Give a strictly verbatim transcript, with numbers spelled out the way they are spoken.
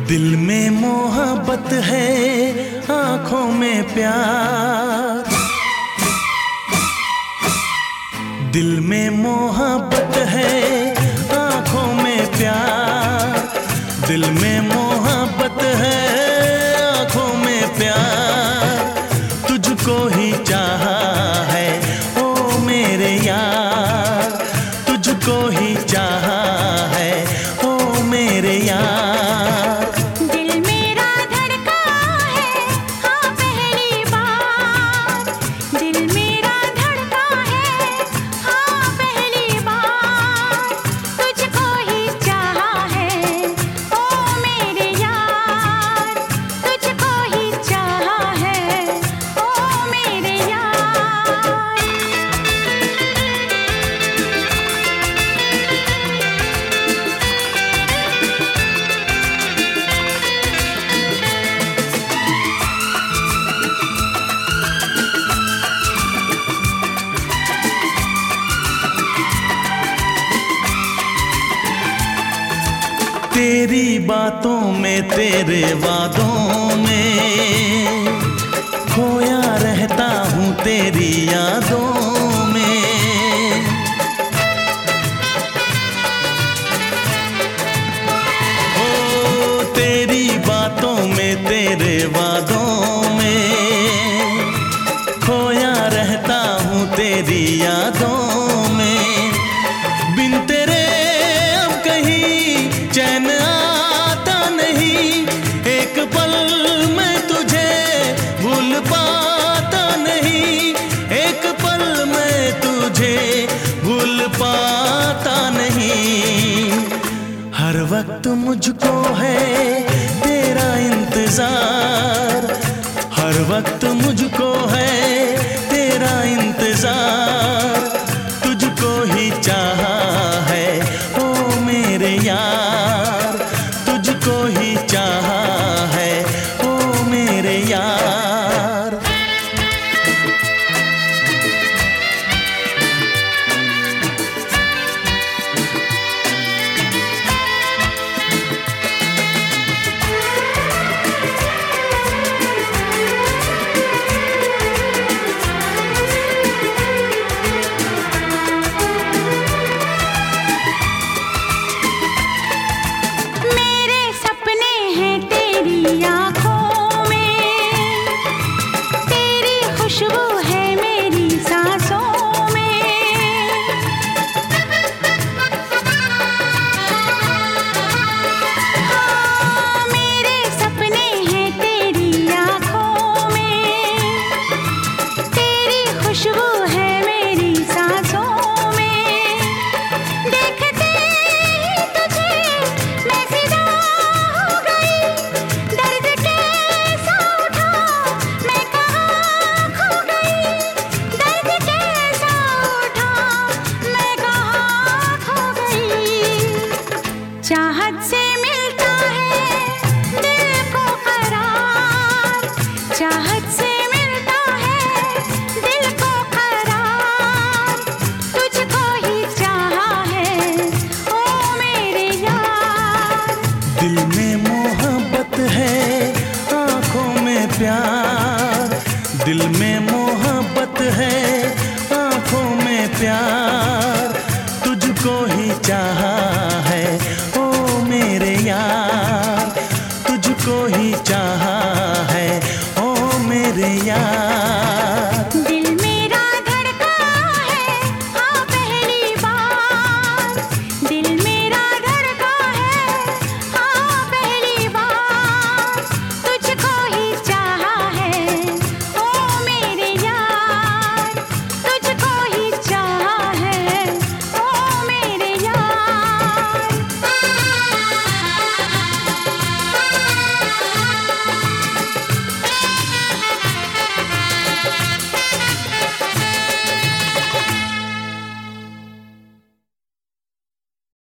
दिल में मोहब्बत है, आंखों में प्यार। दिल में मोहब्बत है, आंखों में प्यार। दिल में मोहब्बत है, आंखों में प्यार। तुझको ही चाहा है ओ मेरे यार, तुझको ही चाहा है ओ मेरे यार। तेरी बातों में, तेरे वादों में खोया रहता हूँ तेरी यादों में। ओ तेरी बातों में, तेरे वादों में खोया रहता हूँ तेरी यादों में। बिन तेरे अब कहीं चैन आता नहीं, एक पल मैं तुझे भूल पाता नहीं, एक पल मैं तुझे भूल पाता नहीं। हर वक्त मुझको है तेरा इंतजार, हर वक्त मुझको है तेरा इंतजार।